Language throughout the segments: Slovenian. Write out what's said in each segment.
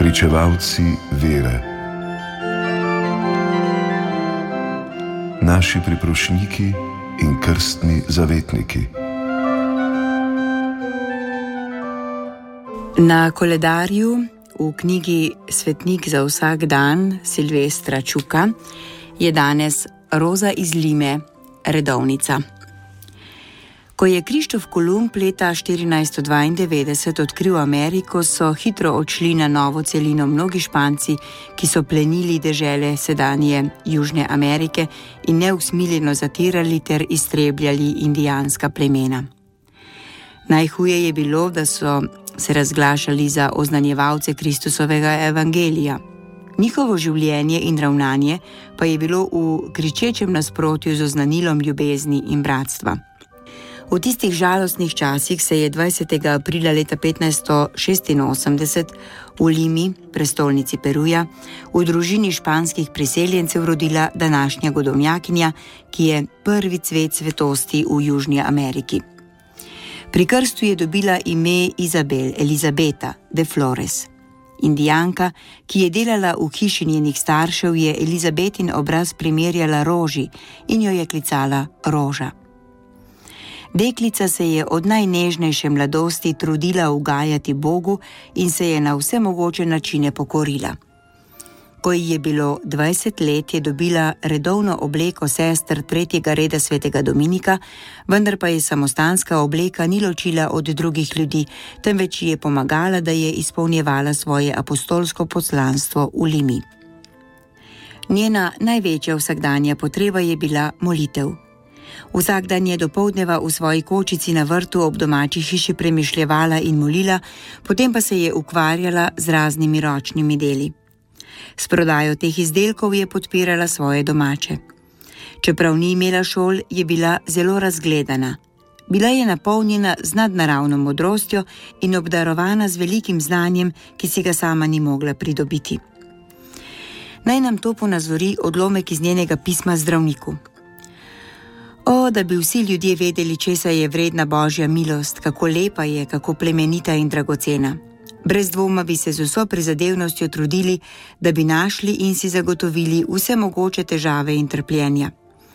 pričevalci vere, naši priprošniki in krstni zavetniki. Na koledarju v knjigi Svetnik za vsak dan Silvestra Čuka je danes Roza iz Lime, redovnica. Ko je Krištof Kolumb leta 1492 odkril Ameriko, so hitro odšli na novo celino mnogi Španci, ki so plenili dežele sedanje Južne Amerike in neusmiljeno zatirali ter iztrebljali indijanska plemena. Najhuje je bilo, da so se razglašali za oznanjevalce Kristusovega evangelija. Njihovo življenje in ravnanje pa je bilo v kričečem nasprotju z oznanilom ljubezni in bratstva. V tistih žalostnih časih se je 20. aprila leta 1586 v Limi, prestolnici Peruja, v družini španskih priseljencev rodila današnja godovnjakinja, ki je prvi cvet svetosti v Južni Ameriki. Pri krstu je dobila ime Izabel Elizabeta de Flores. Indijanka, ki je delala v hiši njenih staršev, je Elizabetin obraz primerjala roži in jo je klicala Roža. Deklica se je od najnežnejše mladosti trudila ugajati Bogu in se je na vse mogoče načine pokorila. Ko ji je bilo 20 let, je dobila redovno obleko sester 3. reda svetega Dominika, vendar pa je samostanska obleka ni ločila od drugih ljudi, temveč ji je pomagala, da je izpolnjevala svoje apostolsko poslanstvo v Limi. Njena največja vsakdanja potreba je bila molitev. Vsak dan je dopoldneva v svoji kočici na vrtu ob domači hiši premišljevala in molila, potem pa se je ukvarjala z raznimi ročnimi deli. S prodajo teh izdelkov je podpirala svoje domače. Čeprav ni imela šol, je bila zelo razgledana. Bila je napolnjena z nadnaravno modrostjo in obdarovana z velikim znanjem, ki si ga sama ni mogla pridobiti. Naj nam to ponazori odlomek iz njenega pisma zdravniku. O, da bi vsi ljudje vedeli, česa je vredna Božja milost, kako lepa je, kako plemenita in dragocena. Brez dvoma bi se z vso prizadevnostjo trudili, da bi našli in si zagotovili vse mogoče težave in trpljenja.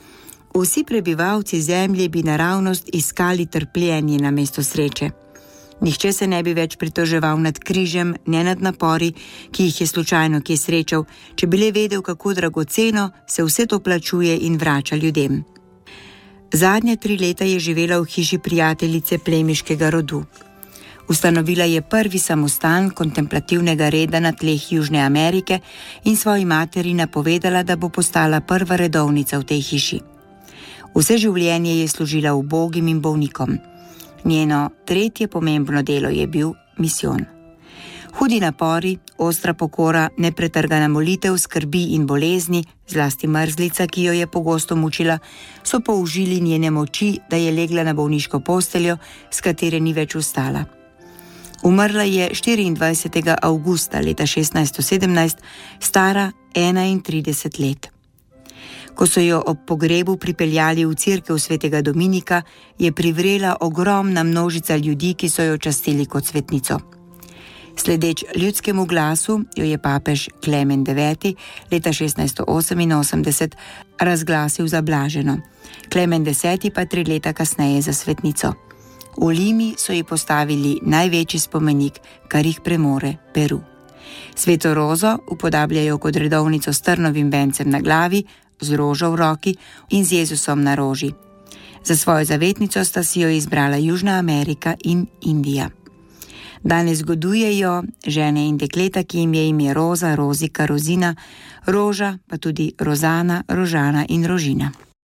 Vsi prebivalci zemlje bi naravnost iskali trpljenje namesto sreče. Nihče se ne bi več pritoževal nad križem, ne nad napori, ki jih je slučajno kje srečal, če bi le vedel, kako dragoceno se vse to plačuje in vrača ljudem. Zadnja 3 leta je živela v hiši prijateljice plemiškega rodu. Ustanovila je prvi samostan kontemplativnega reda na tleh Južne Amerike in svoji materi napovedala, da bo postala prva redovnica v tej hiši. Vse življenje je služila ubogim in bolnikom. Njeno 3. pomembno delo je bil misijon. Hudi napori, ostra pokora, nepretrgana molitev, skrbi in bolezni, zlasti mrzlica, ki jo je pogosto mučila, so použili njene moči, da je legla na bolniško posteljo, s katere ni več vstala. Umrla je 24. avgusta leta 1617, stara 31 let. Ko so jo ob pogrebu pripeljali v cerkev svetega Dominika, je privrela ogromna množica ljudi, ki so jo častili kot svetnico. Sledeč ljudskemu glasu jo je papež Klemen IX leta 1688 razglasil za blaženo, Klemen X pa 3 leta kasneje za svetnico. V Limi so ji postavili največji spomenik, kar jih premore Peru. Sveto Rozo upodabljajo kot redovnico s trnovim vencem na glavi, z rožo v roki in z Jezusom na roži. Za svojo zavetnico sta si jo izbrala Južna Amerika in Indija. Danes godujejo žene in dekleta, ki jim je ime Roza, Rozika, Rozina, Roža, pa tudi Rozana, Rožana in Rožina.